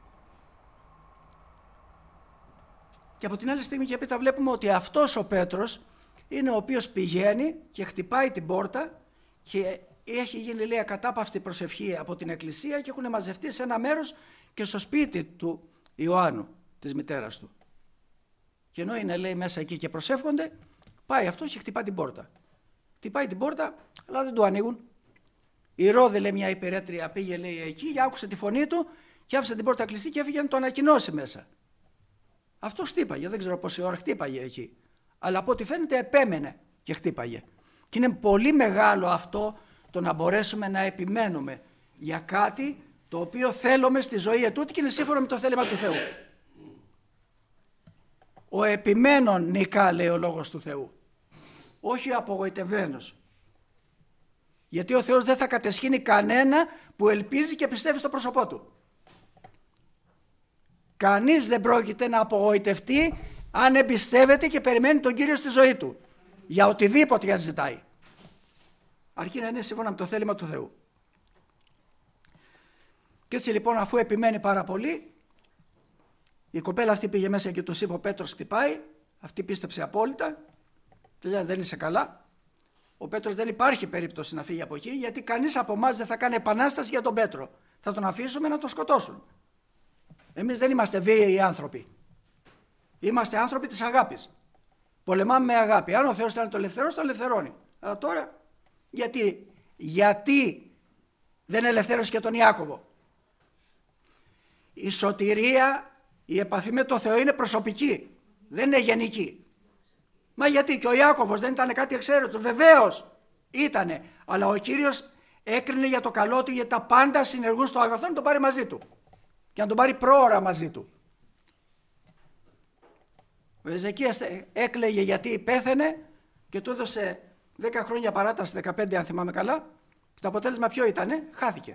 Και από την άλλη στιγμή και έπειτα βλέπουμε ότι αυτός ο Πέτρος είναι ο οποίος πηγαίνει και χτυπάει την πόρτα και έχει γίνει, λέει, ακατάπαυστη προσευχή από την εκκλησία και έχουν μαζευτεί σε ένα μέρος και στο σπίτι του Ιωάννου, της μητέρας του. Και ενώ είναι, λέει, μέσα εκεί και προσεύχονται, πάει αυτός και χτυπάει την πόρτα. Χτυπάει την πόρτα, αλλά δεν του ανοίγουν. Η Ρώδη, λέει, μια υπερέτρια, πήγε, λέει, εκεί, άκουσε τη φωνή του και άφησε την πόρτα κλειστή και έφυγε να το ανακοινώσει μέσα. Αυτό χτύπαγε, δεν ξέρω πόση ώρα χτύπαγε εκεί. Αλλά από ό,τι φαίνεται επέμενε και χτύπαγε. Και είναι πολύ μεγάλο αυτό το να μπορέσουμε να επιμένουμε για κάτι το οποίο θέλουμε στη ζωή ετούτη και είναι σύμφωνα με το θέλημα του Θεού. Ο επιμένων νικά, λέει ο λόγος του Θεού. Όχι ο απογοητευμένος. Γιατί ο Θεός δεν θα κατεσχύνει κανένα που ελπίζει και πιστεύει στο πρόσωπό του. Κανείς δεν πρόκειται να απογοητευτεί αν εμπιστεύεται και περιμένει τον Κύριο στη ζωή του. Για οτιδήποτε για ζητάει. Αρκεί να είναι σύμφωνα με το θέλημα του Θεού. Και έτσι λοιπόν, αφού επιμένει πάρα πολύ, η κοπέλα αυτή πήγε μέσα και τους είπε: ο Πέτρος χτυπάει. Αυτή πίστεψε απόλυτα. Δηλαδή, δεν είσαι καλά. Ο Πέτρος δεν υπάρχει περίπτωση να φύγει από εκεί, γιατί κανείς από εμάς δεν θα κάνει επανάσταση για τον Πέτρο. Θα τον αφήσουμε να τον σκοτώσουν. Εμείς δεν είμαστε βίαιοι άνθρωποι. Είμαστε άνθρωποι της αγάπης. Πολεμάμε με αγάπη. Αν ο Θεός θέλει να τον ελευθερώσει, τον ελευθερώνει. Αλλά τώρα, γιατί, γιατί δεν ελευθέρωσε και τον Ιάκωβο? Η σωτηρία, η επαφή με τον Θεό είναι προσωπική, δεν είναι γενική. Μα γιατί? Και ο Ιάκωβος δεν ήταν κάτι εξαίρετο? Βεβαίως ήτανε, αλλά ο Κύριος έκρινε για το καλό του, γιατί τα πάντα συνεργούν στο αγαθό να τον πάρει μαζί του και να τον πάρει πρόωρα μαζί του. Ο Εζεκίας έκλαιγε γιατί πέθαινε και του έδωσε δέκα χρόνια παράταση, δεκαπέντε αν θυμάμαι καλά, και το αποτέλεσμα ποιο ήτανε? Χάθηκε.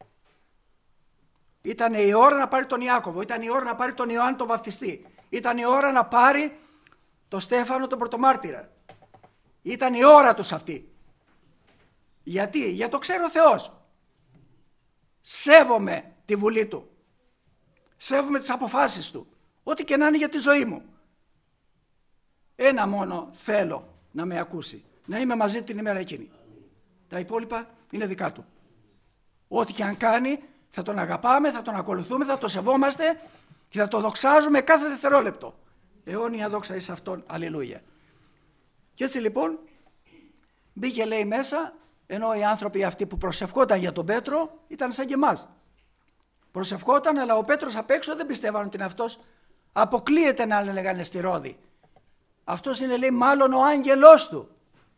Ήταν η ώρα να πάρει τον Ιάκωβο, ήταν η ώρα να πάρει τον Ιωάννη τον Βαπτιστή, ήταν η ώρα να πάρει τον Στέφανο τον Πρωτομάρτυρα. Ήταν η ώρα τους αυτή. Γιατί? Για το ξέρει ο Θεός. Σέβομαι τη βουλή του. Σέβομαι τις αποφάσεις του. Ό,τι και να είναι για τη ζωή μου. Ένα μόνο θέλω να με ακούσει. Να είμαι μαζί την ημέρα εκείνη. Τα υπόλοιπα είναι δικά του. Ό,τι και αν κάνει θα τον αγαπάμε, θα τον ακολουθούμε, θα τον σεβόμαστε και θα τον δοξάζουμε κάθε δευτερόλεπτο. Αιώνια δόξα εις αυτόν. Αλληλούια. Και έτσι λοιπόν μπήκε, λέει, μέσα, ενώ οι άνθρωποι αυτοί που προσευχόταν για τον Πέτρο ήταν σαν και εμάς. Προσευχόταν, αλλά ο Πέτρος απ' έξω δεν πιστεύαν ότι είναι αυτός. Αποκλείεται να λέγανε στη Ρώδη. Αυτός είναι, λέει, μάλλον ο άγγελός του.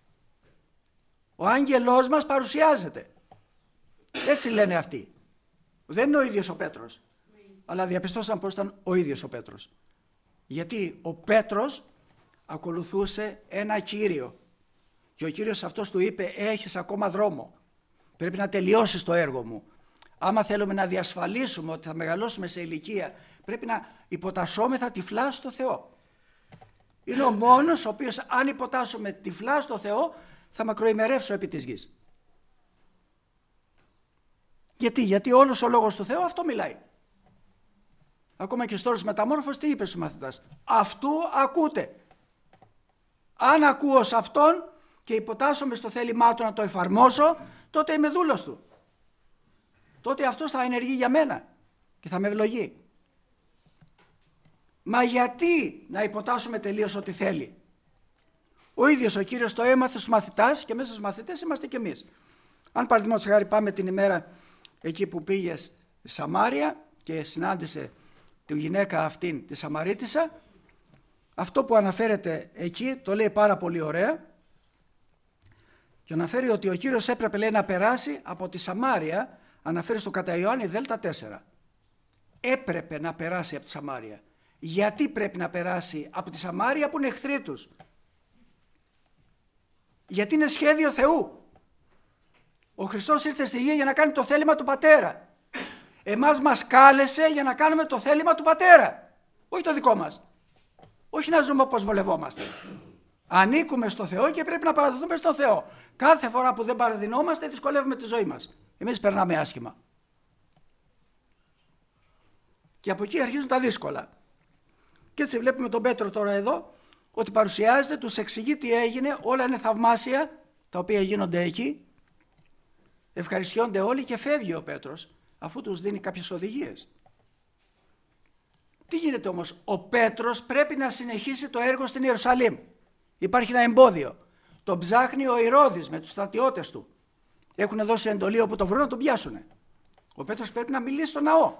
Ο άγγελός μας παρουσιάζεται. Έτσι λένε αυτοί. Δεν είναι ο ίδιος ο Πέτρος. Αλλά διαπιστώσαν πως ήταν ο ίδιος ο Πέτρος. Γιατί ο Πέτρος ακολουθούσε ένα Κύριο. Και ο Κύριος αυτός του είπε: έχεις ακόμα δρόμο. Πρέπει να τελειώσεις το έργο μου. Άμα θέλουμε να διασφαλίσουμε ότι θα μεγαλώσουμε σε ηλικία, πρέπει να υποτασσόμεθα τυφλά στο Θεό. Είναι ο μόνος ο οποίος, αν υποτάσσουμε τυφλά στο Θεό, θα μακροημερεύσω επί της γης. Γιατί, γιατί όλος ο λόγος του Θεού αυτό μιλάει. Ακόμα και στο όρος μεταμόρφωσης τι είπε στους μαθητάς? Αυτού ακούτε. Αν ακούω σε αυτόν και υποτάσσομαι στο θέλημά του να το εφαρμόσω, τότε είμαι δούλος του. Τότε αυτός θα ενεργεί για μένα και θα με ευλογεί. Μα γιατί να υποτάσσουμε τελείως ό,τι θέλει? Ο ίδιος ο Κύριος το έμαθε στους μαθητάς και μέσα στους μαθητές είμαστε κι εμείς. Αν παραδείγματος χάρη πάμε την ημέρα εκεί που πήγε στη Σαμάρια και συνάντησε τη γυναίκα αυτήν, τη Σαμαρίτισσα, αυτό που αναφέρεται εκεί το λέει πάρα πολύ ωραία και αναφέρει ότι ο Κύριος έπρεπε, λέει, να περάσει από τη Σαμάρια, αναφέρει στο κατά Ιωάννη Δέλτα τέσσερα. Έπρεπε να περάσει από τη Σαμάρια. Γιατί πρέπει να περάσει από τη Σαμάρια που είναι εχθροί τους? Γιατί είναι σχέδιο Θεού. Ο Χριστός ήρθε στη γη για να κάνει το θέλημα του Πατέρα. Εμάς μας κάλεσε για να κάνουμε το θέλημα του Πατέρα. Όχι το δικό μας. Όχι να ζούμε όπως βολευόμαστε. Ανήκουμε στο Θεό και πρέπει να παραδοθούμε στο Θεό. Κάθε φορά που δεν παραδεινόμαστε δυσκολεύουμε τη ζωή μας. Εμείς περνάμε άσχημα. Και από εκεί αρχίζουν τα δύσκολα. Και έτσι βλέπουμε τον Πέτρο τώρα εδώ, ότι παρουσιάζεται, τους εξηγεί τι έγινε, όλα είναι θαυμάσια, τα οποία γίνονται εκεί. Ευχαριστιόνται όλοι και φεύγει ο Πέτρος, αφού τους δίνει κάποιες οδηγίες. Τι γίνεται όμως? Ο Πέτρος πρέπει να συνεχίσει το έργο στην Ιερουσαλήμ. Υπάρχει ένα εμπόδιο. Τον ψάχνει ο Ηρώδης με τους στρατιώτες του. έχουν δώσει εντολή όπου το βρουν να τον πιάσουν. Ο Πέτρος πρέπει να μιλήσει στο ναό.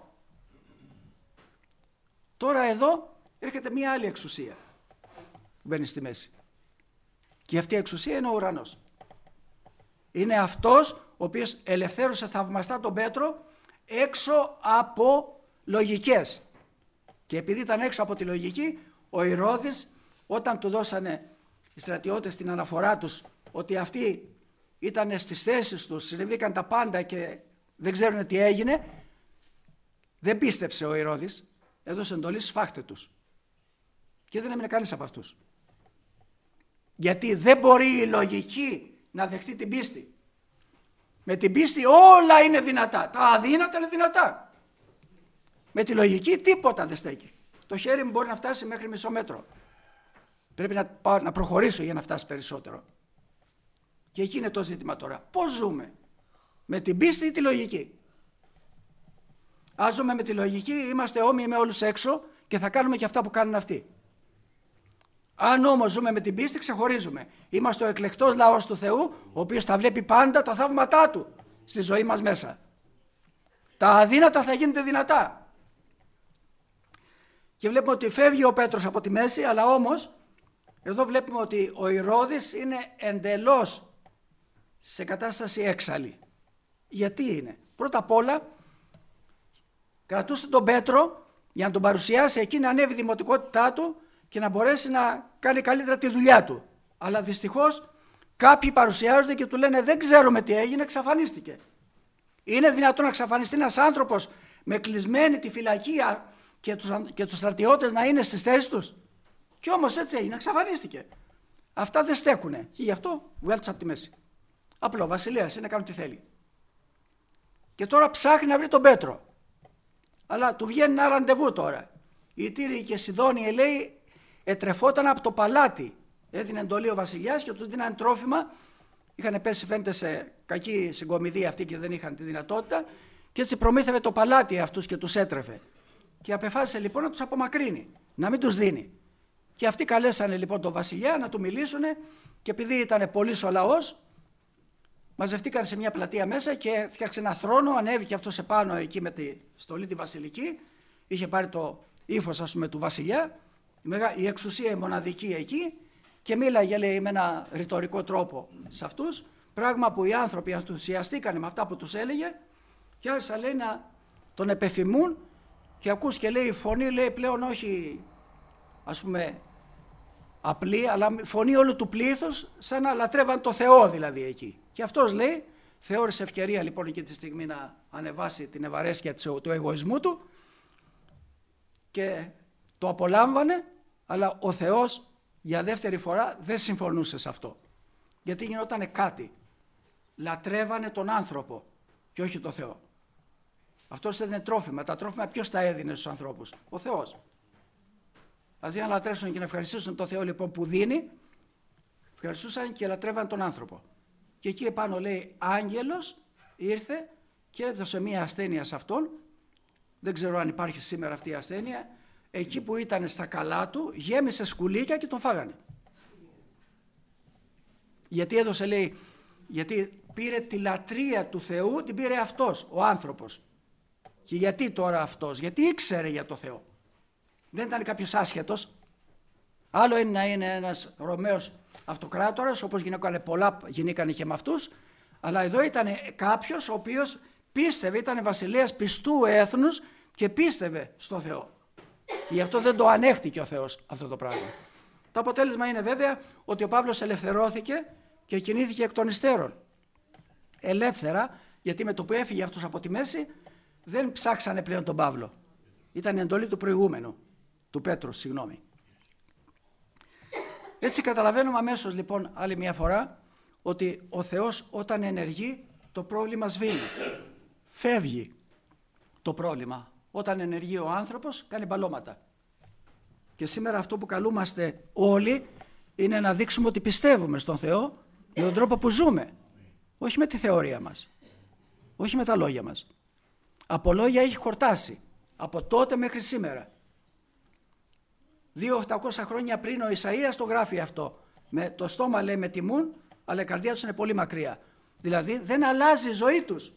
Τώρα εδώ έρχεται μία άλλη εξουσία που μπαίνει στη μέση. Και αυτή η εξουσία είναι ο ουρανός. Είναι αυτός ο οποίος ελευθέρωσε θαυμαστά τον Πέτρο έξω από λογικές. Και επειδή ήταν έξω από τη λογική, ο Ηρώδης, όταν του δώσανε οι στρατιώτες την αναφορά τους ότι αυτοί ήταν στις θέσεις τους, συνεβήκαν τα πάντα και δεν ξέρουν τι έγινε, δεν πίστεψε ο Ηρώδης, έδωσε εντολή σφάχτε τους. Και δεν έμεινε κανείς από αυτούς. Γιατί δεν μπορεί η λογική να δεχτεί την πίστη. Με την πίστη όλα είναι δυνατά. Τα αδύνατα είναι δυνατά. Με τη λογική τίποτα δεν στέκει. Το χέρι μου μπορεί να φτάσει μέχρι μισό μέτρο. Πρέπει να, πάω, να προχωρήσω για να φτάσει περισσότερο. Και εκεί είναι το ζήτημα τώρα. Πώς ζούμε? Με την πίστη ή τη λογική? Αν ζούμε με τη λογική, είμαστε όμοιοι με όλους έξω και θα κάνουμε και αυτά που κάνουν αυτοί. Αν όμως ζούμε με την πίστη, ξεχωρίζουμε. Είμαστε ο εκλεκτός λαός του Θεού, ο οποίος θα βλέπει πάντα τα θαύματά του στη ζωή μας μέσα. Τα αδύνατα θα γίνονται δυνατά. Και βλέπουμε ότι φεύγει ο Πέτρος από τη μέση, αλλά όμως εδώ βλέπουμε ότι ο Ηρώδης είναι εντελώς σε κατάσταση έξαλλη. Γιατί είναι? Πρώτα απ' όλα κρατούσε τον Πέτρο για να τον παρουσιάσει εκεί, να ανέβει η δημοτικότητά του και να μπορέσει να κάνει καλύτερα τη δουλειά του. Αλλά δυστυχώς κάποιοι παρουσιάζονται και του λένε δεν ξέρουμε τι έγινε, εξαφανίστηκε. Είναι δυνατόν να εξαφανιστεί ένας άνθρωπος με κλεισμένη τη φυλακή και τους, και τους στρατιώτες να είναι στις θέσεις τους? Και όμως έτσι έγινε, εξαφανίστηκε. Αυτά δεν στέκουνε και γι' αυτό βγάλει τους από τη μέση. Απλό, βασιλέας είναι, κάνει τι θέλει. Και τώρα ψάχνει να βρει τον Πέτρο. Αλλά του βγαίνει ένα ραντεβού τώρα. Οι Τύριοι και Σιδόνιοι, λέει, ετρεφόταν από το παλάτι. Έδινε εντολή ο βασιλιάς και τους δίνανε τρόφιμα. Είχαν πέσει, φαίνεται, σε κακή συγκομιδή αυτοί και δεν είχαν τη δυνατότητα. Και έτσι προμήθευε το παλάτι αυτούς και τους έτρεφε. Και απεφάσισε λοιπόν να τους απομακρύνει, να μην τους δίνει. Και αυτοί καλέσανε λοιπόν τον βασιλιά να του μιλήσουν και επειδή ήταν πολύς ο λαός, μαζευτήκαν σε μια πλατεία μέσα και φτιάξε ένα θρόνο, ανέβηκε αυτός επάνω εκεί με τη στολή τη βασιλική, είχε πάρει το ύφος, ας πούμε, του βασιλιά, η εξουσία η μοναδική εκεί και μίλαγε, λέει, με ένα ρητορικό τρόπο σε αυτούς, πράγμα που οι άνθρωποι ενθουσιαστήκαν με αυτά που τους έλεγε και άρχισαν, λέει, να τον επεφημούν και ακούς και λέει η φωνή, λέει, πλέον όχι, ας πούμε, απλή, αλλά φωνή όλου του πλήθους, σαν να λατρεύαν το Θεό δηλαδή εκεί. Και αυτός, λέει, θεώρησε ευκαιρία λοιπόν εκεί τη στιγμή να ανεβάσει την ευαρέσκεια του εγωισμού του και το απολάμβανε, αλλά ο Θεός για δεύτερη φορά δεν συμφωνούσε σε αυτό. Γιατί γινότανε κάτι. Λατρεύανε τον άνθρωπο και όχι τον Θεό. Αυτός έδινε τρόφιμα. Τα τρόφιμα ποιος τα έδινε στους ανθρώπους? Ο Θεός. Αντί να λατρεύσουν και να ευχαριστήσουν τον Θεό λοιπόν που δίνει, ευχαριστούσαν και λατρεύαν τον άνθρωπο. Και εκεί επάνω, λέει, άγγελος ήρθε και έδωσε μία ασθένεια σε αυτόν. Δεν ξέρω αν υπάρχει σήμερα αυτή η ασθένεια. Εκεί που ήταν στα καλά του γέμισε σκουλίκια και τον φάγανε. Γιατί έδωσε, λέει, γιατί πήρε τη λατρεία του Θεού, την πήρε αυτός, ο άνθρωπος. Και γιατί τώρα αυτός? Γιατί ήξερε για το Θεό. Δεν ήταν κάποιος άσχετος. Άλλο είναι να είναι ένας Ρωμαίος αυτοκράτορας, όπως γινόκανε πολλά, γινήκανε και με αυτούς, αλλά εδώ ήταν κάποιος ο οποίος πίστευε, ήταν βασιλέας πιστού έθνους και πίστευε στο Θεό. Γι' αυτό δεν το ανέχτηκε ο Θεός αυτό το πράγμα. Το αποτέλεσμα είναι βέβαια ότι ο Παύλος ελευθερώθηκε και κινήθηκε εκ των υστέρων. Ελεύθερα, γιατί με το που έφυγε αυτός από τη μέση δεν ψάξανε πλέον τον Παύλο. Ήταν η εντολή του προηγούμενου, του Πέτρου, συγγνώμη. Έτσι καταλαβαίνουμε αμέσως λοιπόν άλλη μια φορά ότι ο Θεός όταν ενεργεί το πρόβλημα σβήνει. Φεύγει το πρόβλημα. Όταν ενεργεί ο άνθρωπος κάνει μπαλώματα. Και σήμερα αυτό που καλούμαστε όλοι είναι να δείξουμε ότι πιστεύουμε στον Θεό με τον τρόπο που ζούμε. Όχι με τη θεωρία μας. Όχι με τα λόγια μας. Από λόγια έχει χορτάσει. Από τότε μέχρι σήμερα. Δύο οχτακόσια χρόνια πριν ο Ισαΐας το γράφει αυτό. Με το στόμα, λέει, με τιμούν, αλλά η καρδιά τους είναι πολύ μακριά. Δηλαδή δεν αλλάζει η ζωή τους.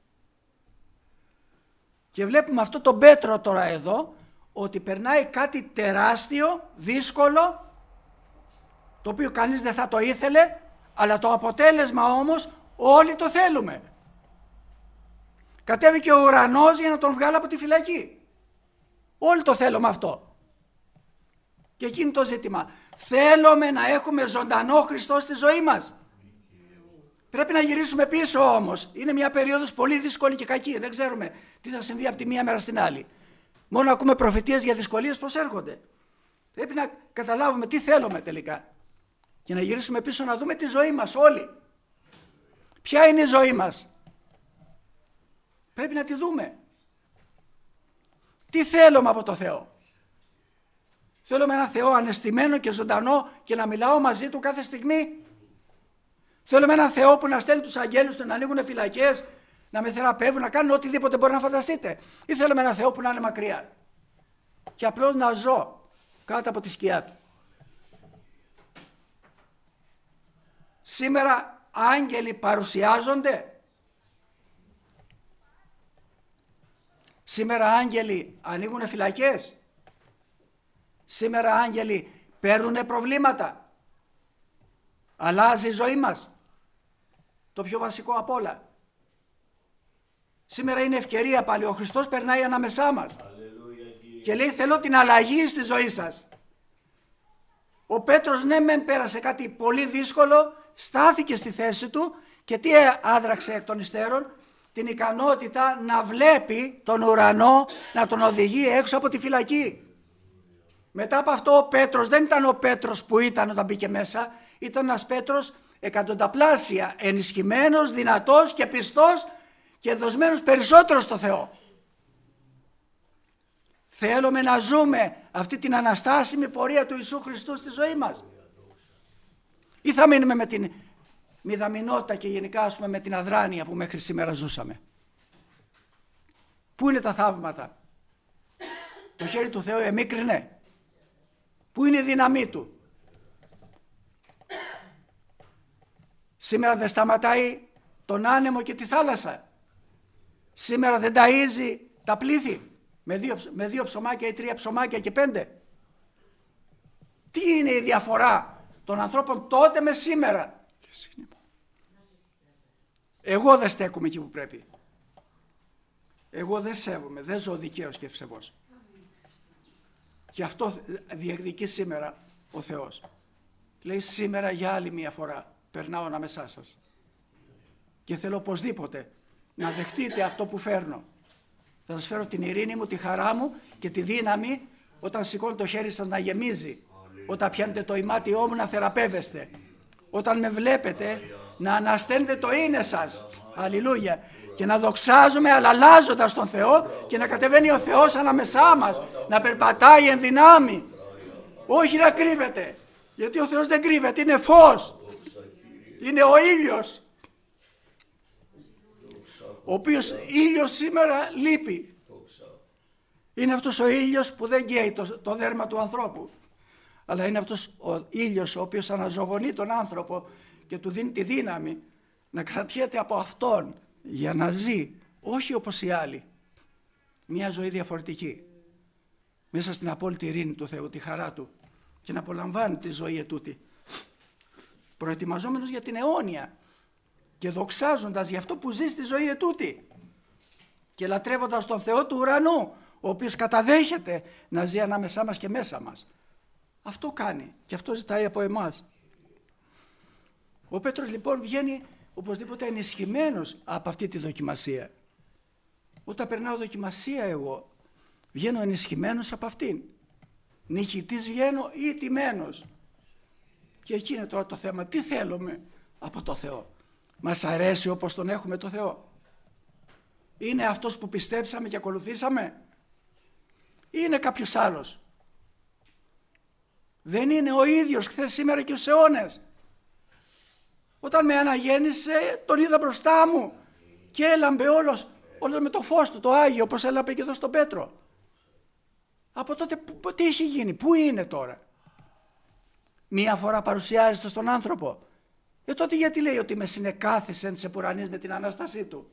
Και βλέπουμε αυτό τον Πέτρο τώρα εδώ, ότι περνάει κάτι τεράστιο, δύσκολο, το οποίο κανείς δεν θα το ήθελε, αλλά το αποτέλεσμα όμως όλοι το θέλουμε. Κατέβηκε ο ουρανός για να τον βγάλει από τη φυλακή. Όλοι το θέλουμε αυτό. Και εκείνη το ζήτημα. Θέλουμε να έχουμε ζωντανό Χριστό στη ζωή μας. Πρέπει να γυρίσουμε πίσω όμως. Είναι μια περίοδος πολύ δύσκολη και κακή. Δεν ξέρουμε τι θα συμβεί από τη μία μέρα στην άλλη. Μόνο ακούμε προφητείες για δυσκολίες πως έρχονται. Πρέπει να καταλάβουμε τι θέλουμε τελικά. Και να γυρίσουμε πίσω να δούμε τη ζωή μας όλοι. Ποια είναι η ζωή μας. Πρέπει να τη δούμε. Τι θέλουμε από το Θεό. Θέλουμε ένα Θεό αναισθημένο και ζωντανό και να μιλάω μαζί του κάθε στιγμή. Θέλουμε ένα Θεό που να στέλνει τους αγγέλους του να ανοίγουν φυλακές, να με θεραπεύουν, να κάνουν οτιδήποτε μπορεί να φανταστείτε. Ή θέλουμε ένα Θεό που να είναι μακριά και απλώς να ζω κάτω από τη σκιά του. Σήμερα άγγελοι παρουσιάζονται. Σήμερα άγγελοι ανοίγουν φυλακές. Σήμερα άγγελοι παίρνουν προβλήματα. Αλλάζει η ζωή μας. Το πιο βασικό απ' όλα. Σήμερα είναι ευκαιρία πάλι. Ο Χριστός περνάει ανάμεσά μας. Αλληλούια, και λέει θέλω την αλλαγή στη ζωή σας. Ο Πέτρος ναι μεν πέρασε κάτι πολύ δύσκολο, στάθηκε στη θέση του και τι άδραξε εκ των υστέρων? Την ικανότητα να βλέπει τον ουρανό να τον οδηγεί έξω από τη φυλακή. Μετά από αυτό ο Πέτρος δεν ήταν ο Πέτρος που ήταν όταν μπήκε μέσα, ήταν ένας Πέτρος εκατονταπλάσια ενισχυμένος, δυνατός και πιστός και δοσμένος περισσότερο στο Θεό. Θέλουμε να ζούμε αυτή την αναστάσιμη πορεία του Ιησού Χριστού στη ζωή μας. Ή θα μείνουμε με την μηδαμινότητα και γενικά ας πούμε με την αδράνεια που μέχρι σήμερα ζούσαμε. Πού είναι τα θαύματα? Το χέρι του Θεού εμίκρινε. Πού είναι η δύναμή του? Σήμερα δεν σταματάει τον άνεμο και τη θάλασσα. Σήμερα δεν ταΐζει τα πλήθη με δύο, με δύο ψωμάκια ή τρία ψωμάκια και πέντε. Τι είναι η διαφορά των ανθρώπων τότε με σήμερα? Εγώ δεν στέκομαι εκεί που πρέπει. Εγώ δεν σέβομαι, δεν ζω δικαίως και ευσεβώς. Και αυτό διεκδικεί σήμερα ο Θεός. Λέει σήμερα για άλλη μία φορά περνάω ανάμεσά σας. Και θέλω οπωσδήποτε να δεχτείτε αυτό που φέρνω. Θα σας φέρω την ειρήνη μου, τη χαρά μου και τη δύναμη όταν σηκώνει το χέρι σας να γεμίζει. Όταν πιάνετε το ημάτιό μου να θεραπεύεστε. Όταν με βλέπετε να ανασταίνετε το είναι σας. Αλληλούια. Και να δοξάζουμε αλλάζοντας τον Θεό και να κατεβαίνει ο Θεός ανάμεσά μας. Να περπατάει εν δυνάμει. Όχι να κρύβεται. Γιατί ο Θεός δεν κρύβεται. Είναι φως. Είναι ο ήλιος. Ο οποίος ήλιος σήμερα λείπει. Είναι αυτός ο ήλιος που δεν καίει το, το δέρμα του ανθρώπου. Αλλά είναι αυτός ο ήλιος ο οποίος αναζωογονεί τον άνθρωπο και του δίνει τη δύναμη να κρατιέται από αυτόν για να ζει, όχι όπως οι άλλοι. Μια ζωή διαφορετική. Μέσα στην απόλυτη ειρήνη του Θεού, τη χαρά του και να απολαμβάνει τη ζωή ετούτη. Προετοιμαζόμενος για την αιώνια και δοξάζοντας για αυτό που ζει στη ζωή ετούτη και λατρεύοντας τον Θεό του ουρανού, ο οποίος καταδέχεται να ζει ανάμεσά μας και μέσα μας. Αυτό κάνει και αυτό ζητάει από εμάς. Ο Πέτρος λοιπόν βγαίνει οπωσδήποτε ενισχυμένος από αυτή τη δοκιμασία. Όταν περνάω δοκιμασία εγώ, βγαίνω ενισχυμένος από αυτήν. Νικητής βγαίνω ή τιμένος. Και εκεί είναι τώρα το θέμα. Τι θέλουμε από το Θεό? Μας αρέσει όπως τον έχουμε το Θεό? Είναι αυτός που πιστέψαμε και ακολουθήσαμε? Ή είναι κάποιος άλλος? Δεν είναι ο ίδιος χθες, σήμερα και στους αιώνες. Όταν με αναγέννησε τον είδα μπροστά μου και έλαμπε όλος, όλος με το φως του, το Άγιο, όπως έλαμπε και εδώ στον Πέτρο. Από τότε τι έχει γίνει, πού είναι τώρα? Μία φορά παρουσιάζεται στον άνθρωπο, Ε, τότε γιατί λέει ότι με συνεκάθισεν της επουρανής με την Ανάστασή του?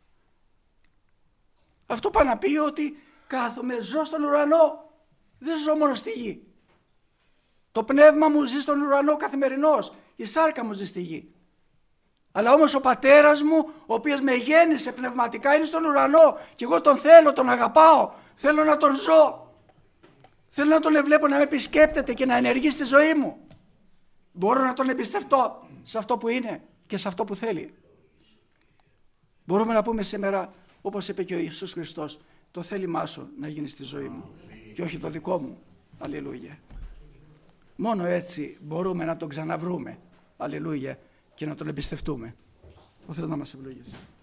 Αυτό πάει να πει ότι κάθομαι, ζω στον ουρανό, δεν ζω μόνο στη γη. Το πνεύμα μου ζει στον ουρανό καθημερινώς, η σάρκα μου ζει στη γη. Αλλά όμως ο πατέρας μου, ο οποίος με γέννησε πνευματικά, είναι στον ουρανό και εγώ τον θέλω, τον αγαπάω, θέλω να τον ζω. Θέλω να τον βλέπω να με επισκέπτεται και να ενεργεί στη ζωή μου. Μπορώ να τον εμπιστευτώ σε αυτό που είναι και σε αυτό που θέλει. Μπορούμε να πούμε σήμερα, όπως είπε και ο Ιησούς Χριστός, το θέλημά σου να γίνει στη ζωή μου και όχι το δικό μου. Αλληλούια. Μόνο έτσι μπορούμε να τον ξαναβρούμε. Αλληλούια. Και να τον εμπιστευτούμε. Ο Θεός να μας ευλογήσει.